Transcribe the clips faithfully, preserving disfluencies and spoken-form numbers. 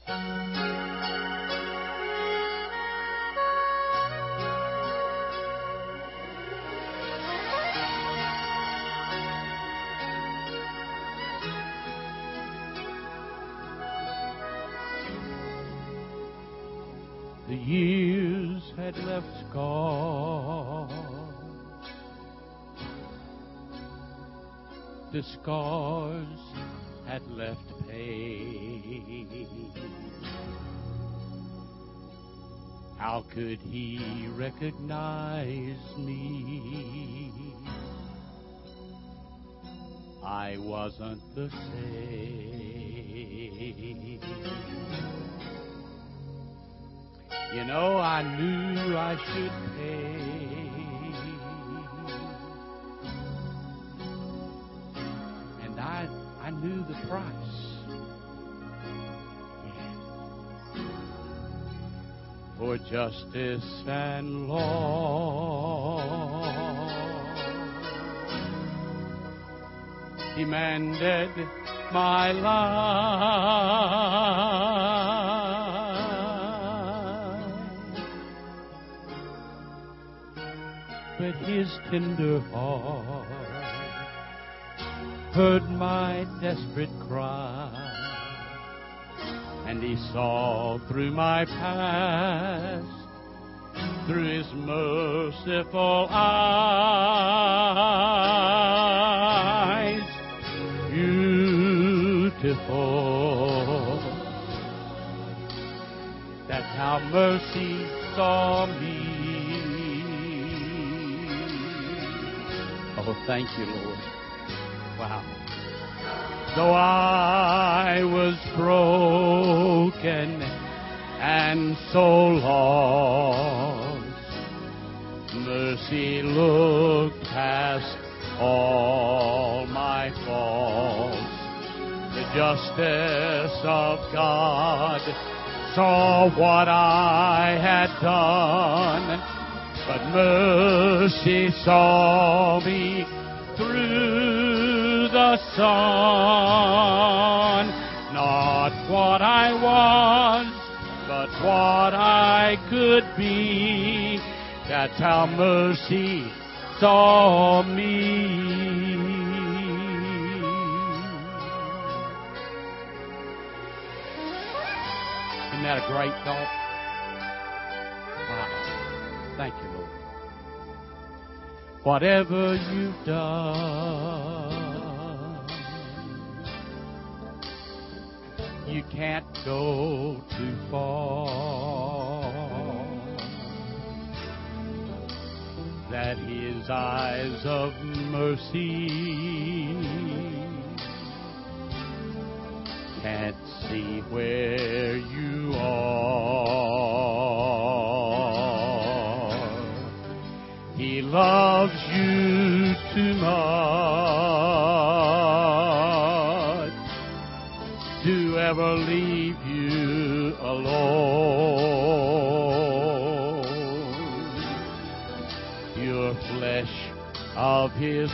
The years had left scars. The scars had left pain. How could he recognize me? I wasn't the same. You know, I knew I should pay, and I I knew the price. Yeah. For justice and law demanded my life. But his tender heart heard my desperate cry, and he saw through my past, through his merciful eyes. Beautiful, that's how mercy saw me. Oh, thank you, Lord. Wow. Though I was broken and so lost, mercy looked past all my faults. The justice of God saw what I had done, but mercy saw me through the sun. Not what I was, but what I could be. That's how mercy saw me. Isn't that a great thought? Wow. Thank you, Lord. Whatever you've done, you can't go too far. That his eyes of mercy can't see where you are. He loves you too much to ever leave you alone. Your flesh of his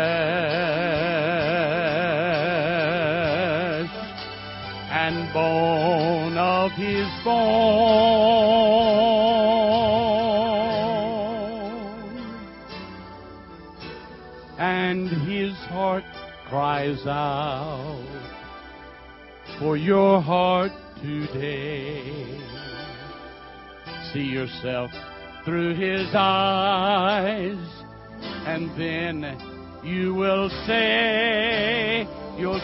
flesh and bone of his bone, and his heart cries out for your heart today. See yourself through his eyes, and then you will say, you'll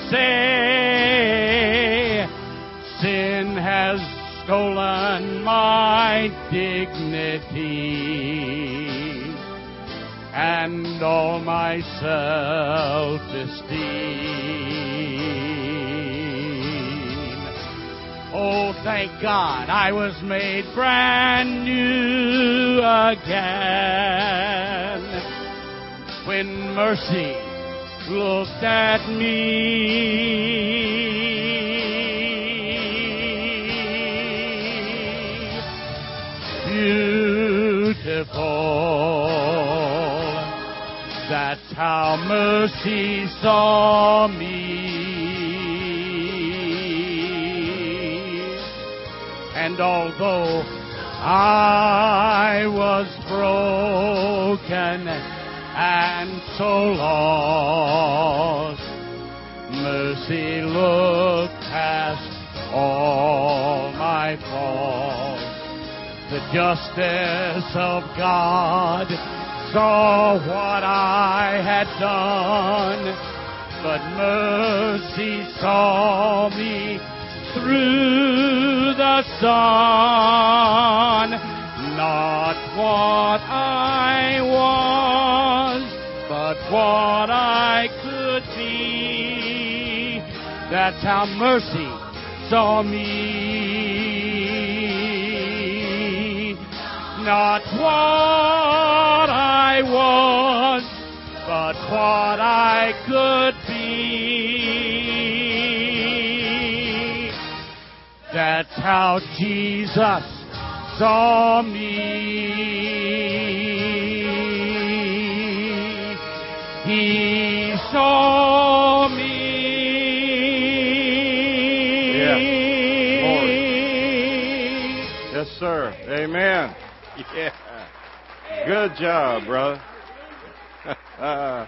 say, sin has stolen my dignity and all my self-esteem. Oh, thank God I was made brand new again when mercy looked at me. Beautiful, that's how mercy saw me. And although I was broken and so lost, mercy looked past all my faults. The justice of God saw what I had done, but mercy saw me through the sun. Not what I was, but what I could be. That's how mercy saw me. Not what I was, but what I could be. That's how Jesus saw me. He saw me. Yeah. Lord. Yes, sir. Amen. Yeah. Good job, brother. uh,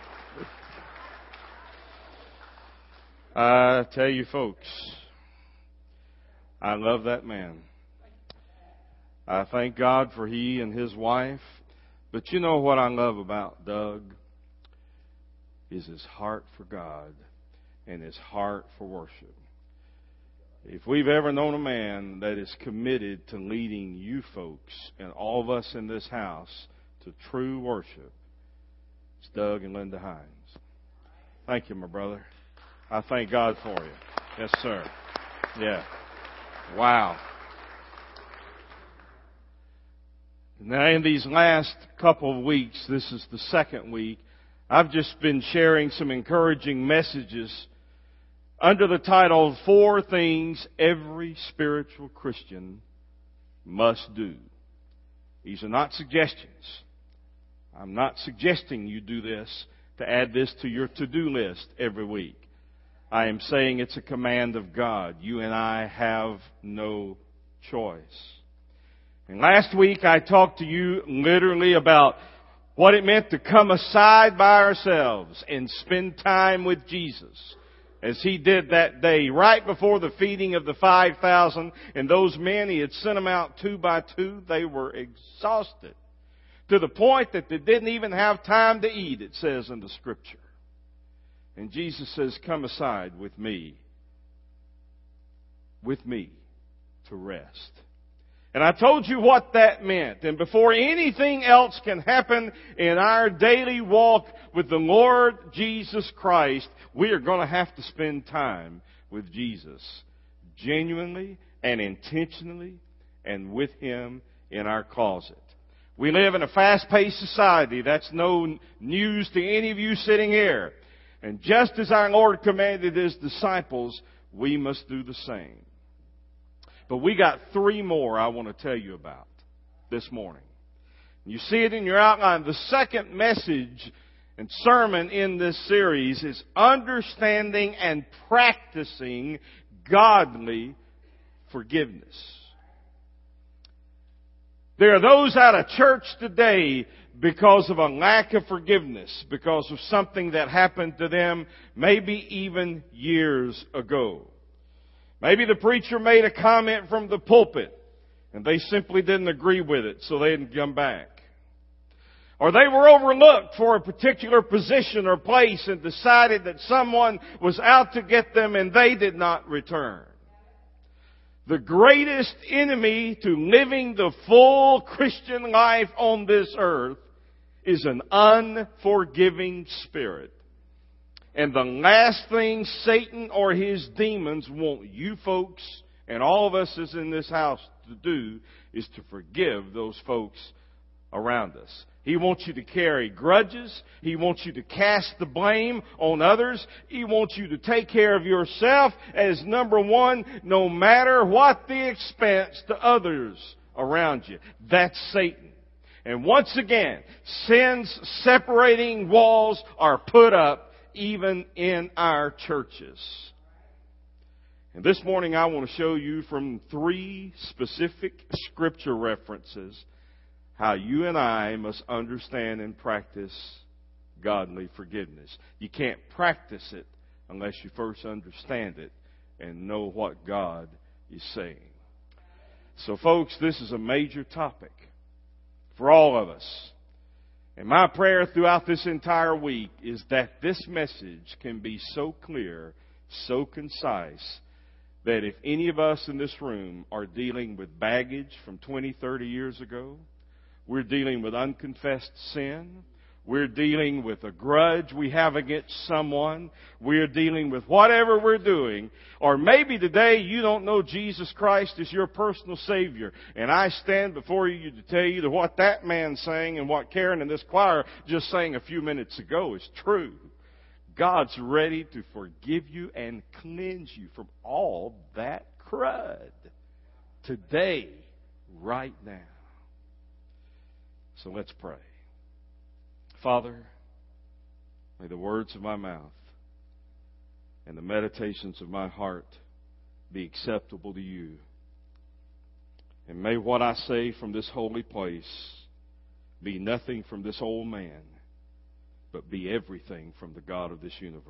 I tell you, folks, I love that man. I thank God for he and his wife. But you know what I love about Doug? Is his heart for God and his heart for worship. If we've ever known a man that is committed to leading you folks and all of us in this house to true worship, it's Doug and Linda Hines. Thank you, my brother. I thank God for you. Yes, sir. Yeah. Wow. Now, in these last couple of weeks, this is the second week, I've just been sharing some encouraging messages under the title, Four Things Every Spiritual Christian Must Do. These are not suggestions. I'm not suggesting you do this to add this to your to-do list every week. I am saying it's a command of God. You and I have no choice. And last week I talked to you literally about what it meant to come aside by ourselves and spend time with Jesus, as he did that day right before the feeding of the five thousand. And those men, he had sent them out two by two. They were exhausted to the point that they didn't even have time to eat, it says in the Scripture. And Jesus says, come aside with me, with me to rest. And I told you what that meant. And before anything else can happen in our daily walk with the Lord Jesus Christ, we are going to have to spend time with Jesus, genuinely and intentionally, and with Him in our closet. We live in a fast-paced society. That's no news to any of you sitting here. And just as our Lord commanded His disciples, we must do the same. But we got three more I want to tell you about this morning. You see it in your outline. The second message and sermon in this series is understanding and practicing godly forgiveness. There are those out of church today because of a lack of forgiveness, because of something that happened to them maybe even years ago. Maybe the preacher made a comment from the pulpit and they simply didn't agree with it, so they didn't come back. Or they were overlooked for a particular position or place and decided that someone was out to get them and they did not return. The greatest enemy to living the full Christian life on this earth is an unforgiving spirit. And the last thing Satan or his demons want you folks and all of us as in this house to do is to forgive those folks around us. He wants you to carry grudges. He wants you to cast the blame on others. He wants you to take care of yourself as number one, no matter what the expense to others around you. That's Satan. And once again, sin's separating walls are put up even in our churches. And this morning I want to show you from three specific scripture references how you and I must understand and practice godly forgiveness. You can't practice it unless you first understand it and know what God is saying. So folks, this is a major topic for all of us. And my prayer throughout this entire week is that this message can be so clear, so concise, that if any of us in this room are dealing with baggage from twenty, thirty years ago, we're dealing with unconfessed sin, we're dealing with a grudge we have against someone, we're dealing with whatever we're doing, or maybe today you don't know Jesus Christ as your personal Savior, and I stand before you to tell you that what that man sang and what Karen and this choir just sang a few minutes ago is true. God's ready to forgive you and cleanse you from all that crud today, right now. So let's pray. Father, may the words of my mouth and the meditations of my heart be acceptable to you. And may what I say from this holy place be nothing from this old man, but be everything from the God of this universe.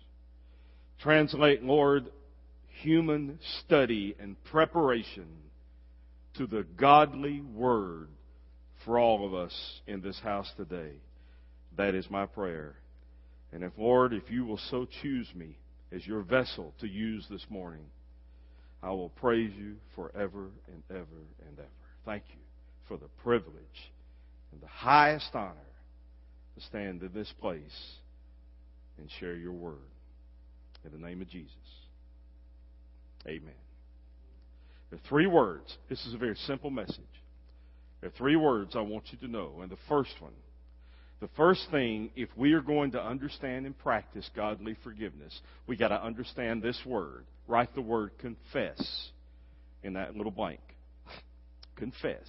Translate, Lord, human study and preparation to the godly word for all of us in this house today. That is my prayer. And if, Lord, if you will so choose me as your vessel to use this morning, I will praise you forever and ever and ever. Thank you for the privilege and the highest honor to stand in this place and share your word. In the name of Jesus. Amen. There are three words. This is a very simple message. There are three words I want you to know. And the first one, the first thing, if we are going to understand and practice godly forgiveness, we got to understand this word. Write the word confess in that little blank. Confess.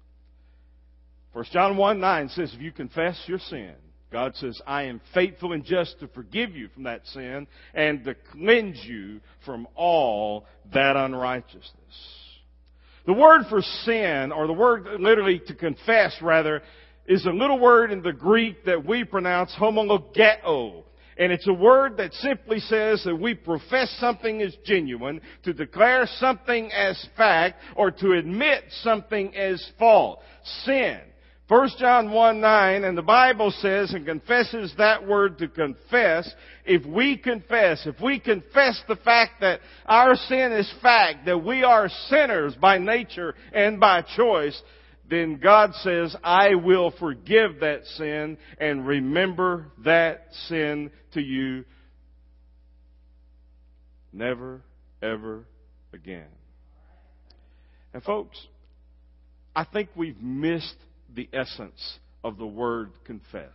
First John one nine says, if you confess your sin, God says, I am faithful and just to forgive you from that sin and to cleanse you from all that unrighteousness. The word for sin, or the word literally to confess rather, is a little word in the Greek that we pronounce homologeo. And it's a word that simply says that we profess something as genuine, to declare something as fact, or to admit something as fault. Sin. First John one nine, and the Bible says and confesses that word to confess. If we confess, if we confess the fact that our sin is fact, that we are sinners by nature and by choice, then God says, I will forgive that sin and remember that sin to you never, ever again. And folks, I think we've missed the essence of the word confess.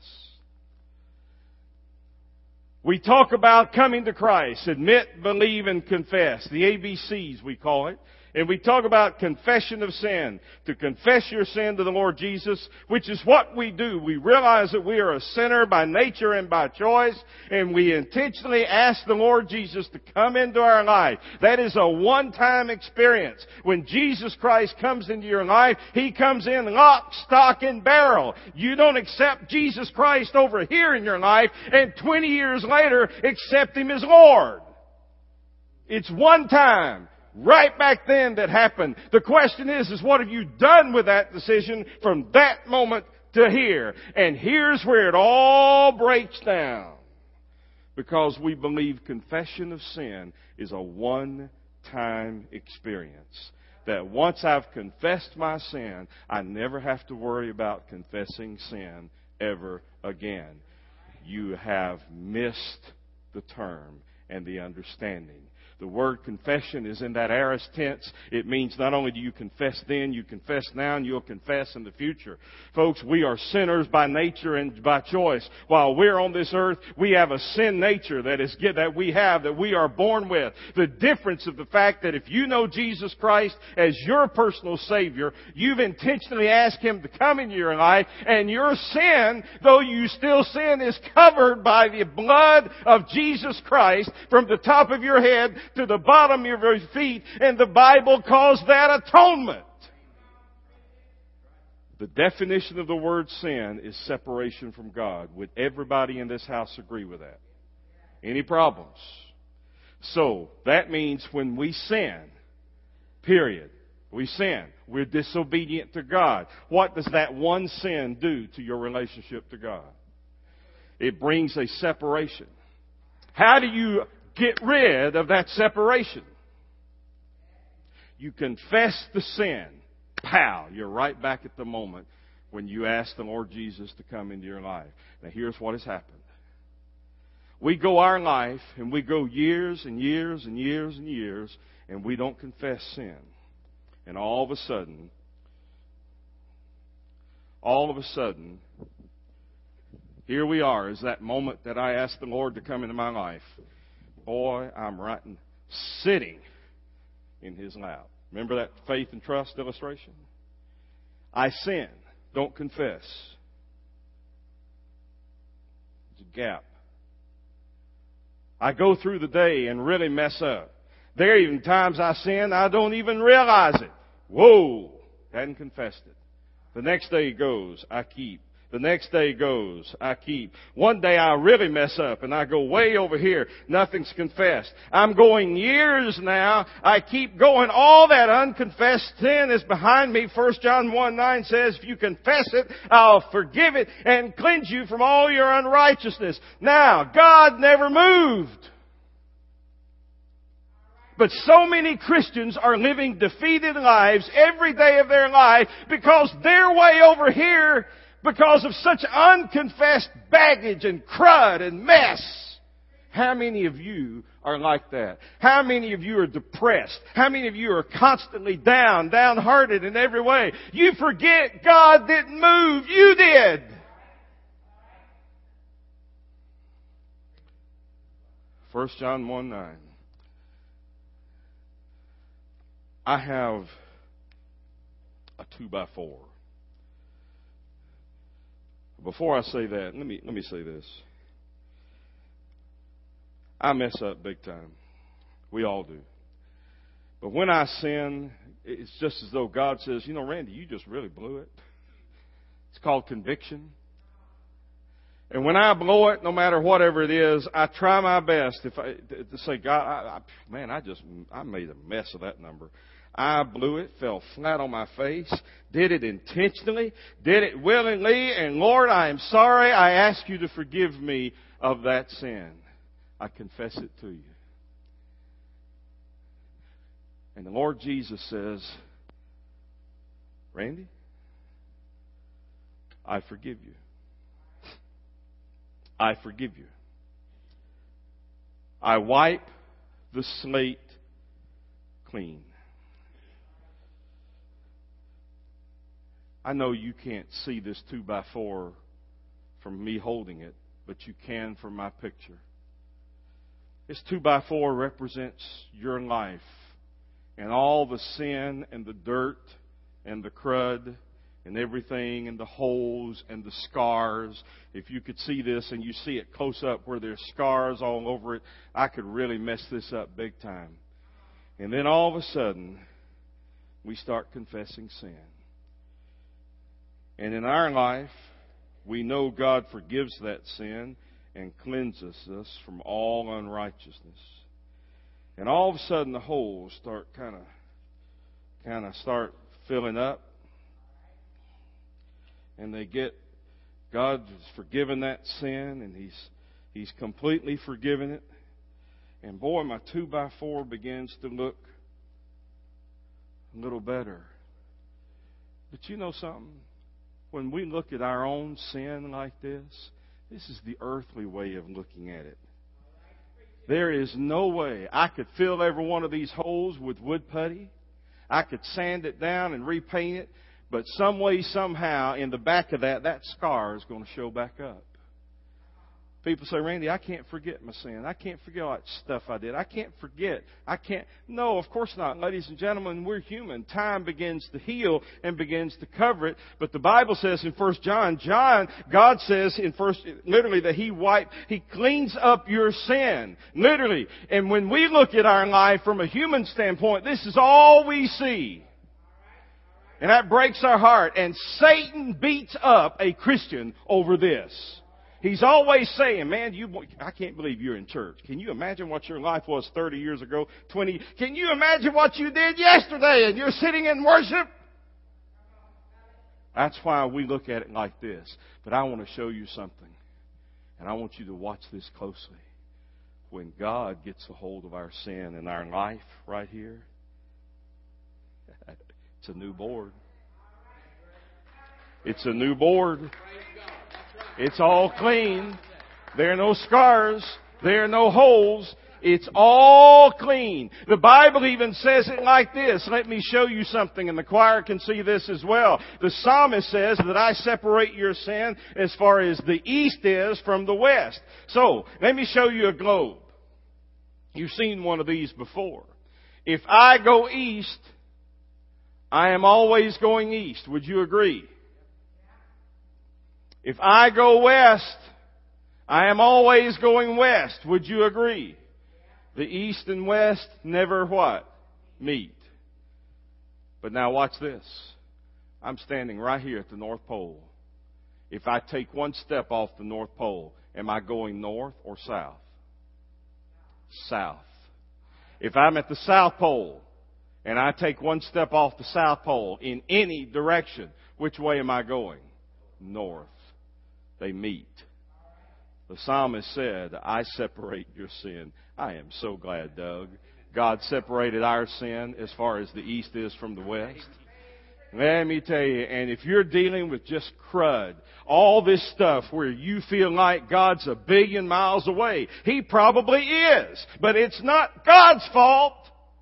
We talk about coming to Christ, admit, believe, and confess. The A B Cs, we call it. And we talk about confession of sin. To confess your sin to the Lord Jesus, which is what we do. We realize that we are a sinner by nature and by choice, and we intentionally ask the Lord Jesus to come into our life. That is a one-time experience. When Jesus Christ comes into your life, He comes in lock, stock, and barrel. You don't accept Jesus Christ over here in your life, and twenty years later, accept Him as Lord. It's one time. Right back then that happened. The question is, is what have you done with that decision from that moment to here? And here's where it all breaks down. Because we believe confession of sin is a one-time experience. That once I've confessed my sin, I never have to worry about confessing sin ever again. You have missed the term and the understanding. The word confession is in that aorist tense. It means not only do you confess then, you confess now, and you'll confess in the future. Folks, we are sinners by nature and by choice. While we're on this earth, we have a sin nature that is that we have, that we are born with. The difference of the fact that if you know Jesus Christ as your personal Savior, you've intentionally asked Him to come into your life, and your sin, though you still sin, is covered by the blood of Jesus Christ from the top of your head to the bottom of your feet, and the Bible calls that atonement. The definition of the word sin is separation from God. Would everybody in this house agree with that? Any problems? So, that means when we sin, period, we sin, we're disobedient to God. What does that one sin do to your relationship to God? It brings a separation. How do you get rid of that separation? You confess the sin. Pow! You're right back at the moment when you ask the Lord Jesus to come into your life. Now here's what has happened. We go our life and we go years and years and years and years and we don't confess sin. And all of a sudden, all of a sudden, here we are, is that moment that I asked the Lord to come into my life. Boy, I'm right and sitting in His lap. Remember that faith and trust illustration? I sin, don't confess. There's a gap. I go through the day and really mess up. There are even times I sin, I don't even realize it. Whoa! Hadn't confessed it. The next day goes, I keep. The next day goes, I keep. One day I really mess up and I go way over here. Nothing's confessed. I'm going years now. I keep going. All that unconfessed sin is behind me. First John one nine says, if you confess it, I'll forgive it and cleanse you from all your unrighteousness. Now, God never moved. But so many Christians are living defeated lives every day of their life because they're way over here because of such unconfessed baggage and crud and mess. How many of you are like that? How many of you are depressed? How many of you are constantly down, downhearted in every way? You forget God didn't move. You did. First John one nine. I have a two by four. Before I say that, let me let me say this. I mess up big time. We all do. But when I sin, it's just as though God says, you know, Randy, you just really blew it. It's called conviction. And when I blow it, no matter whatever it is, I try my best if I, to say, God, I, I, man, I just I made a mess of that number. I blew it, fell flat on my face, did it intentionally, did it willingly, and Lord, I am sorry. I ask you to forgive me of that sin. I confess it to you. And the Lord Jesus says, Randy, I forgive you. I forgive you. I wipe the slate clean. I know you can't see this two by four from me holding it, but you can from my picture. This two by four represents your life and all the sin and the dirt and the crud and everything and the holes and the scars. If you could see this and you see it close up where there's scars all over it, I could really mess this up big time. And then all of a sudden, we start confessing sin. And in our life, we know God forgives that sin and cleanses us from all unrighteousness. And all of a sudden, the holes start kind of, kind of start filling up. And they get, God has forgiven that sin, and He's He's completely forgiven it. And boy, my two by four begins to look a little better. But you know something? When we look at our own sin like this, this is the earthly way of looking at it. There is no way I could fill every one of these holes with wood putty. I could sand it down and repaint it. But some way, somehow, in the back of that, that scar is going to show back up. People say, Randy, I can't forget my sin. I can't forget all that stuff I did. I can't forget. I can't. No, of course not. Ladies and gentlemen, we're human. Time begins to heal and begins to cover it. But the Bible says in First John, John, God says in First, literally that He wipe, He cleans up your sin. Literally. And when we look at our life from a human standpoint, this is all we see. And that breaks our heart. And Satan beats up a Christian over this. He's always saying, man, you, I can't believe you're in church. Can you imagine what your life was thirty years ago, twenty? Can you imagine what you did yesterday and you're sitting in worship? That's why we look at it like this. But I want to show you something. And I want you to watch this closely. When God gets a hold of our sin in our life right here, it's a new board. It's a new board. It's all clean. There are no scars. There are no holes. It's all clean. The Bible even says it like this. Let me show you something, and the choir can see this as well. The psalmist says that I separate your sin as far as the east is from the west. So, let me show you a globe. You've seen one of these before. If I go east, I am always going east. Would you agree? If I go west, I am always going west. Would you agree? The east and west never what? Meet. But now watch this. I'm standing right here at the North Pole. If I take one step off the North Pole, am I going north or south? South. If I'm at the South Pole and I take one step off the South Pole in any direction, which way am I going? North. They meet. The psalmist said, I separate your sin. I am so glad, Doug. God separated our sin as far as the east is from the west. Let me tell you, and if you're dealing with just crud, all this stuff where you feel like God's a billion miles away, He probably is. But it's not God's fault.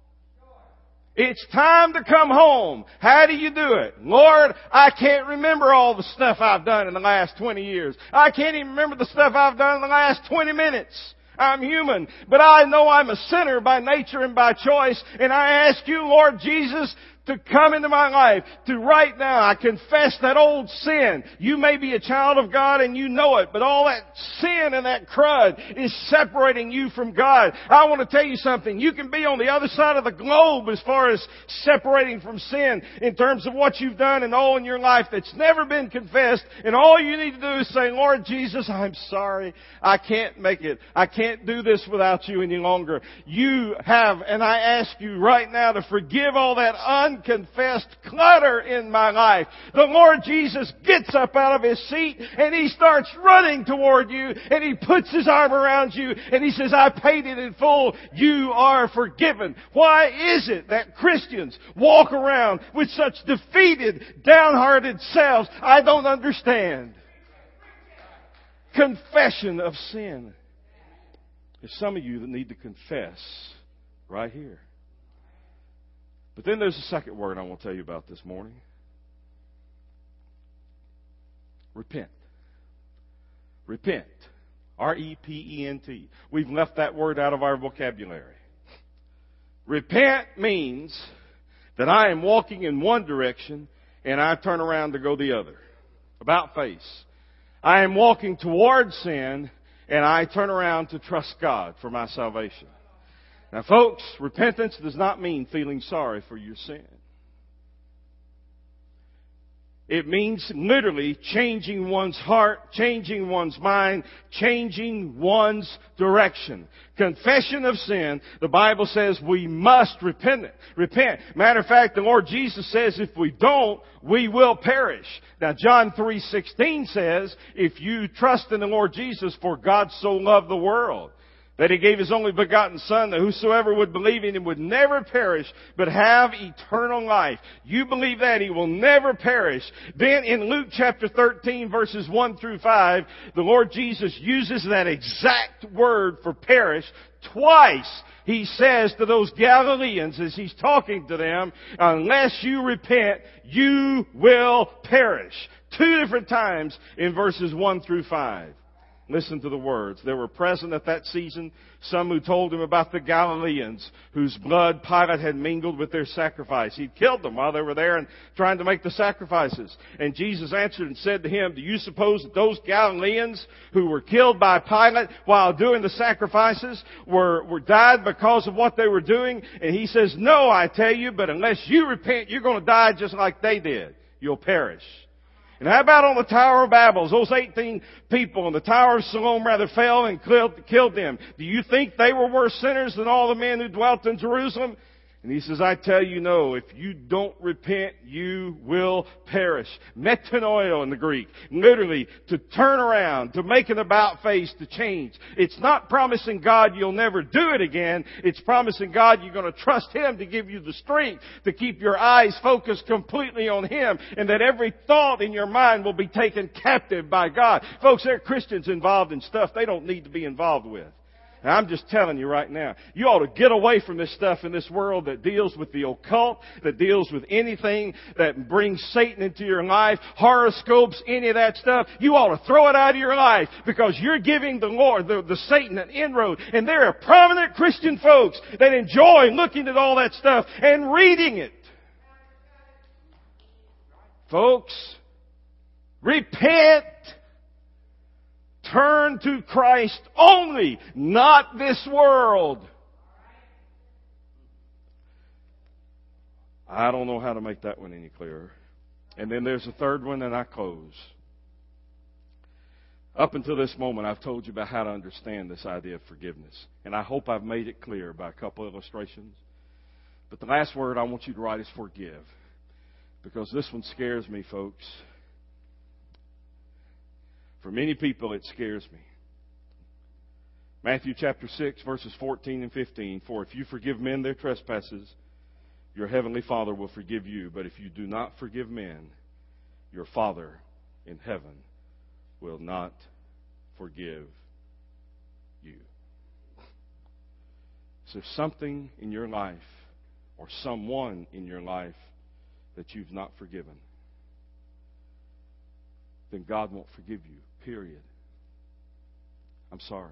It's time to come home. How do you do it? Lord, I can't remember all the stuff I've done in the last twenty years. I can't even remember the stuff I've done in the last twenty minutes. I'm human, but I know I'm a sinner by nature and by choice. And I ask you, Lord Jesus, to come into my life, to right now, I confess that old sin. You may be a child of God and you know it, but all that sin and that crud is separating you from God. I want to tell you something. You can be on the other side of the globe as far as separating from sin in terms of what you've done and all in your life that's never been confessed. And all you need to do is say, Lord Jesus, I'm sorry. I can't make it. I can't do this without you any longer. You have, and I ask you right now to forgive all that un Confessed clutter in my life. The Lord Jesus gets up out of His seat and He starts running toward you and He puts His arm around you and He says, I paid it in full. You are forgiven. Why is it that Christians walk around with such defeated, downhearted selves? I don't understand. Confession of sin. There's some of you that need to confess right here. But then there's a second word I want to tell you about this morning. Repent. Repent. R E P E N T. We've left that word out of our vocabulary. Repent means that I am walking in one direction and I turn around to go the other. About face. I am walking towards sin and I turn around to trust God for my salvation. Now, folks, repentance does not mean feeling sorry for your sin. It means literally changing one's heart, changing one's mind, changing one's direction. Confession of sin, the Bible says we must repent. Repent. Matter of fact, the Lord Jesus says if we don't, we will perish. Now, John three sixteen says, if you trust in the Lord Jesus, for God so loved the world, that He gave His only begotten Son, that whosoever would believe in Him would never perish, but have eternal life. You believe that He will never perish. Then in Luke chapter thirteen, verses one through five, the Lord Jesus uses that exact word for perish twice. He says to those Galileans as He's talking to them, unless you repent, you will perish. Two different times in verses one through five. Listen to the words. There were present at that season some who told him about the Galileans whose blood Pilate had mingled with their sacrifice. He'd killed them while they were there and trying to make the sacrifices. And Jesus answered and said to him, do you suppose that those Galileans who were killed by Pilate while doing the sacrifices were, were died because of what they were doing? And he says, no, I tell you, but unless you repent, you're going to die just like they did. You'll perish. And how about on the Tower of Babel? Those eighteen people on the Tower of Siloam rather fell and killed them. Do you think they were worse sinners than all the men who dwelt in Jerusalem? And he says, I tell you no, if you don't repent, you will perish. Metanoia in the Greek. Literally, to turn around, to make an about face, to change. It's not promising God you'll never do it again. It's promising God you're going to trust Him to give you the strength to keep your eyes focused completely on Him, and that every thought in your mind will be taken captive by God. Folks, there are Christians involved in stuff they don't need to be involved with. And I'm just telling you right now, you ought to get away from this stuff in this world that deals with the occult, that deals with anything that brings Satan into your life, horoscopes, any of that stuff. You ought to throw it out of your life because you're giving the Lord, the, the Satan, an inroad. And there are prominent Christian folks that enjoy looking at all that stuff and reading it. Folks, repent. Turn to Christ only, not this world. I don't know how to make that one any clearer. And then there's a third one, and I close. Up until this moment, I've told you about how to understand this idea of forgiveness. And I hope I've made it clear by a couple of illustrations. But the last word I want you to write is forgive. Because this one scares me, folks. For many people, it scares me. Matthew chapter six, verses fourteen and fifteen. For if you forgive men their trespasses, your heavenly Father will forgive you. But if you do not forgive men, your Father in heaven will not forgive you. So if something in your life or someone in your life that you've not forgiven, then God won't forgive you. Period. I'm sorry.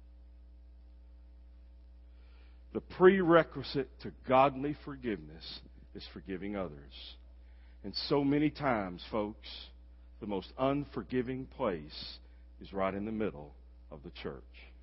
The prerequisite to godly forgiveness is forgiving others. And so many times, folks, the most unforgiving place is right in the middle of the church.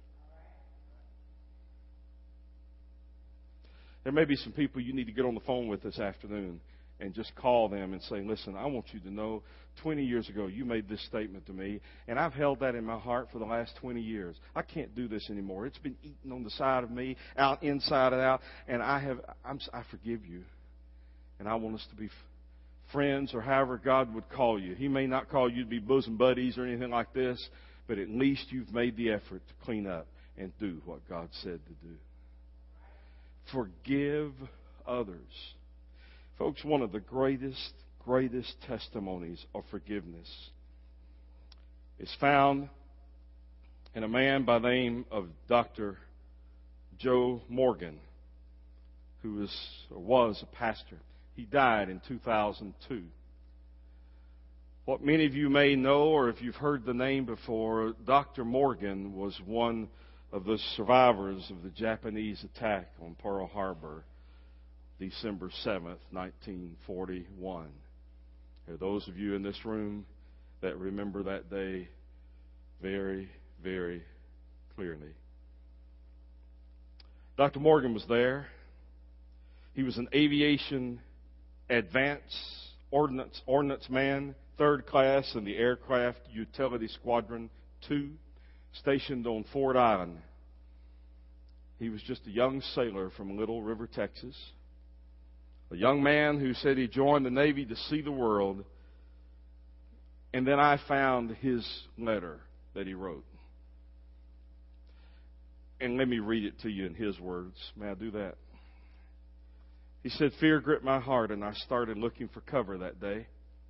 There may be some people you need to get on the phone with this afternoon and just call them and say, listen, I want you to know twenty years ago you made this statement to me, and I've held that in my heart for the last twenty years. I can't do this anymore. It's been eating on the side of me, out, inside and out, and I have, I'm, I forgive you. And I want us to be friends or however God would call you. He may not call you to be bosom buddies or anything like this, but at least you've made the effort to clean up and do what God said to do. Forgive others. Folks, one of the greatest, greatest testimonies of forgiveness is found in a man by the name of Doctor Joe Morgan, who is or was a pastor. He died in two thousand two. What many of you may know, or if you've heard the name before, Doctor Morgan was one of the survivors of the Japanese attack on Pearl Harbor, December seventh, nineteen forty-one. There are those of you in this room that remember that day very, very clearly. Doctor Morgan was there. He was an aviation advanced ordnance, ordnance man, third class in the Aircraft Utility Squadron two, stationed on Ford Island. He was just a young sailor from Little River, Texas. A young man who said he joined the Navy to see the world. And then I found his letter that he wrote. And let me read it to you in his words. May I do that? He said, fear gripped my heart, and I started looking for cover that day.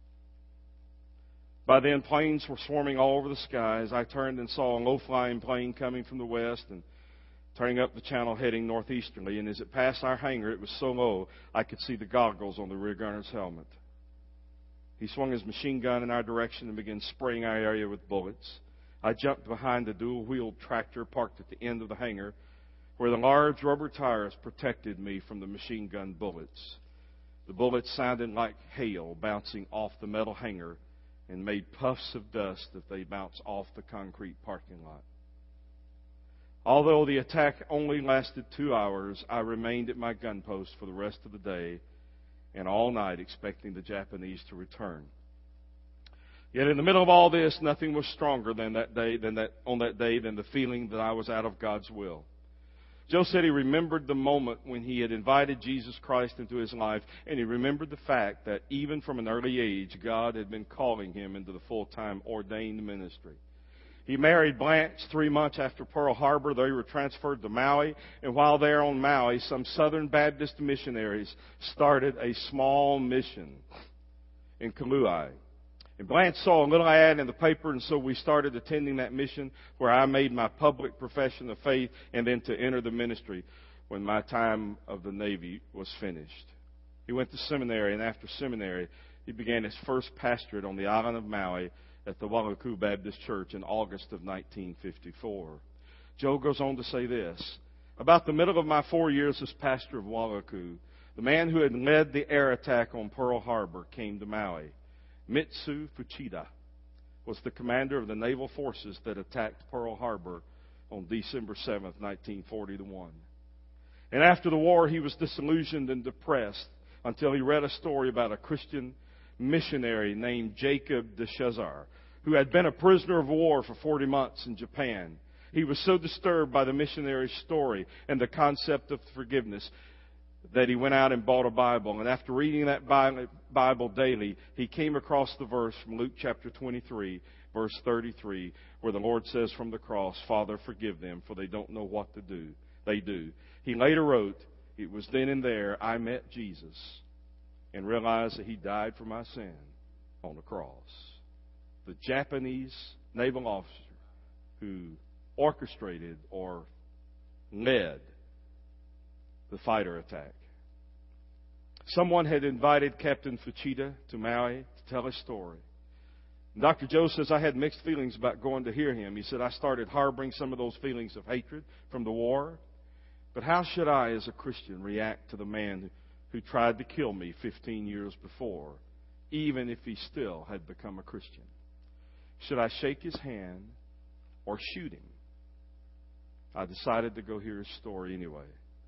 By then, planes were swarming all over the skies. I turned and saw a low-flying plane coming from the west and turning up the channel heading northeasterly. And as it passed our hangar, it was so low, I could see the goggles on the rear gunner's helmet. He swung his machine gun in our direction and began spraying our area with bullets. I jumped behind the dual-wheeled tractor parked at the end of the hangar, where the large rubber tires protected me from the machine gun bullets. The bullets sounded like hail bouncing off the metal hangar and made puffs of dust as they bounced off the concrete parking lot. Although the attack only lasted two hours, I remained at my gun post for the rest of the day and all night expecting the Japanese to return. Yet in the middle of all this, nothing was stronger than that day, than that, on that day than the feeling that I was out of God's will. Joe said he remembered the moment when he had invited Jesus Christ into his life, and he remembered the fact that even from an early age, God had been calling him into the full-time ordained ministry. He married Blanche three months after Pearl Harbor. They were transferred to Maui, and while there on Maui, some Southern Baptist missionaries started a small mission in Kauai. And Blanche saw a little ad in the paper, and so we started attending that mission, where I made my public profession of faith and then to enter the ministry when my time of the Navy was finished. He went to seminary, and after seminary, he began his first pastorate on the island of Maui at the Wailuku Baptist Church in August of nineteen fifty-four. Joe goes on to say this: about the middle of my four years as pastor of Wailuku, the man who had led the air attack on Pearl Harbor came to Maui. Mitsu Fuchida was the commander of the naval forces that attacked Pearl Harbor on December seventh, nineteen forty-one. And after the war, he was disillusioned and depressed until he read a story about a Christian missionary named Jacob de Chazar, who had been a prisoner of war for forty months in Japan. He was so disturbed by the missionary's story and the concept of forgiveness that he went out and bought a Bible. And after reading that Bible daily, he came across the verse from Luke chapter twenty-three, verse thirty-three, where the Lord says from the cross, "Father, forgive them, for they don't know what to do. They do." He later wrote, "It was then and there I met Jesus and realized that he died for my sin on the cross." The Japanese naval officer who orchestrated or led the fighter attack. Someone had invited Captain Fuchida to Maui to tell his story. And Doctor Joe says, I had mixed feelings about going to hear him. He said, I started harboring some of those feelings of hatred from the war. But how should I, as a Christian, react to the man who tried to kill me fifteen years before, even if he still had become a Christian? Should I shake his hand or shoot him? I decided to go hear his story anyway.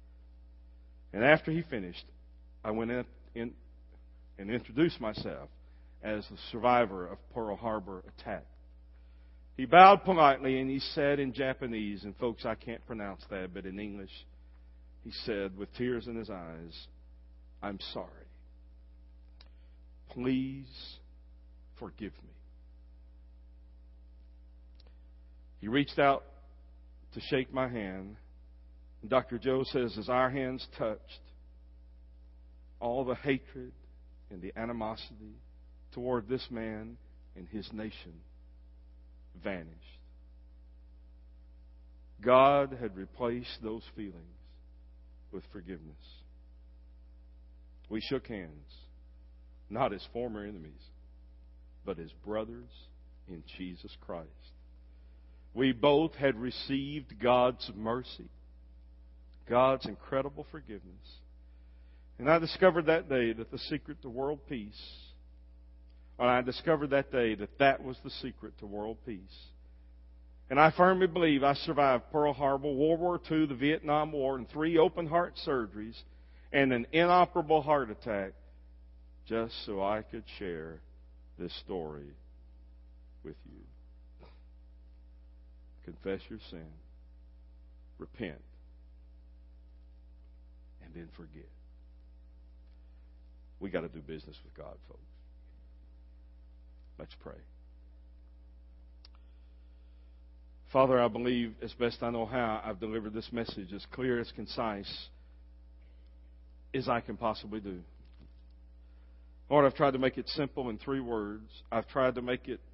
And after he finished, I went in, in and introduced myself as the survivor of Pearl Harbor attack. He bowed politely and he said in Japanese, and folks, I can't pronounce that, but in English, he said with tears in his eyes, I'm sorry. Please forgive me. He reached out to shake my hand. Doctor Joe says, as our hands touched, all the hatred and the animosity toward this man and his nation vanished. God had replaced those feelings with forgiveness. We shook hands, not as former enemies, but as brothers in Jesus Christ. We both had received God's mercy, God's incredible forgiveness. And I discovered that day that the secret to world peace, and I discovered that day that that was the secret to world peace. And I firmly believe I survived Pearl Harbor, World War Two, the Vietnam War, and three open heart surgeries, and an inoperable heart attack, just so I could share this story with you. Confess your sin, repent, and then forget. We got to do business with God, folks. Let's pray. Father, I believe, as best I know how, I've delivered this message as clear, as concise as I can possibly do. Lord, I've tried to make it simple in three words. I've tried to make it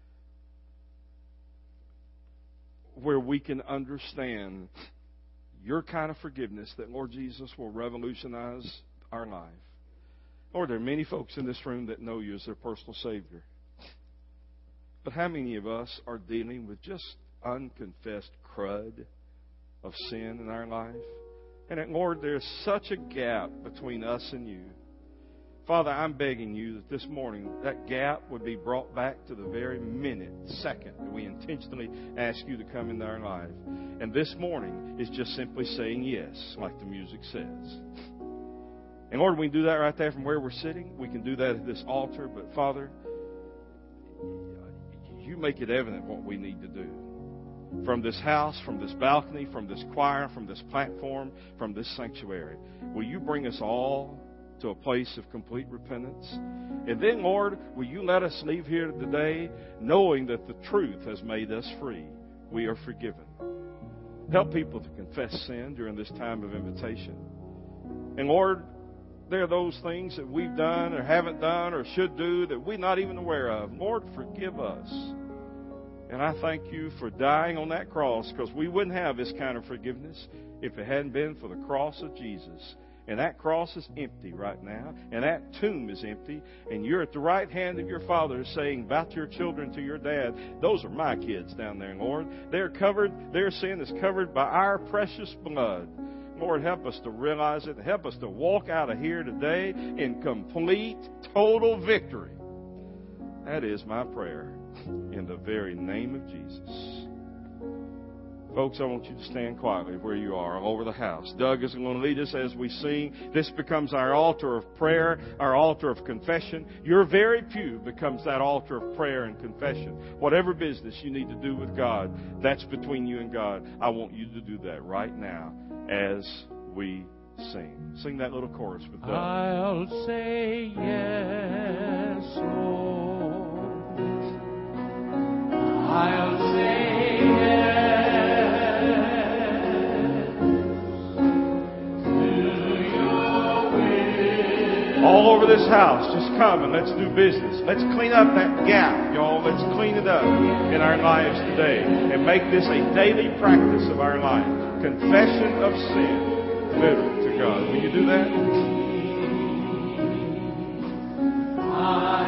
where we can understand your kind of forgiveness that, Lord Jesus, will revolutionize our life. Lord, there are many folks in this room that know you as their personal Savior. But how many of us are dealing with just unconfessed crud of sin in our life? And Lord, there's such a gap between us and you. Father, I'm begging you that this morning that gap would be brought back to the very minute, second that we intentionally ask you to come into our life. And this morning is just simply saying yes, like the music says. And Lord, we can do that right there from where we're sitting. We can do that at this altar. But Father, you make it evident what we need to do. From this house, from this balcony, from this choir, from this platform, from this sanctuary. Will you bring us all to a place of complete repentance? And then, Lord, will you let us leave here today knowing that the truth has made us free. We are forgiven. Help people to confess sin during this time of invitation. And Lord, there are those things that we've done or haven't done or should do that we're not even aware of. Lord, forgive us. And I thank you for dying on that cross, because we wouldn't have this kind of forgiveness if it hadn't been for the cross of Jesus. And that cross is empty right now, and that tomb is empty, and you're at the right hand of your Father saying about your children to your dad, those are my kids down there, Lord. They're covered, their sin is covered by our precious blood. Lord, help us to realize it. Help us to walk out of here today in complete, total victory. That is my prayer in the very name of Jesus. Folks, I want you to stand quietly where you are all over the house. Doug is going to lead us as we sing. This becomes our altar of prayer, our altar of confession. Your very pew becomes that altar of prayer and confession. Whatever business you need to do with God, that's between you and God. I want you to do that right now as we sing. Sing that little chorus with Doug. I'll say yes, Lord. I'll say yes to your will. All over this house, just come and let's do business. Let's clean up that gap, y'all. Let's clean it up in our lives today and make this a daily practice of our life. Confession of sin, committed to God. Will you do that? I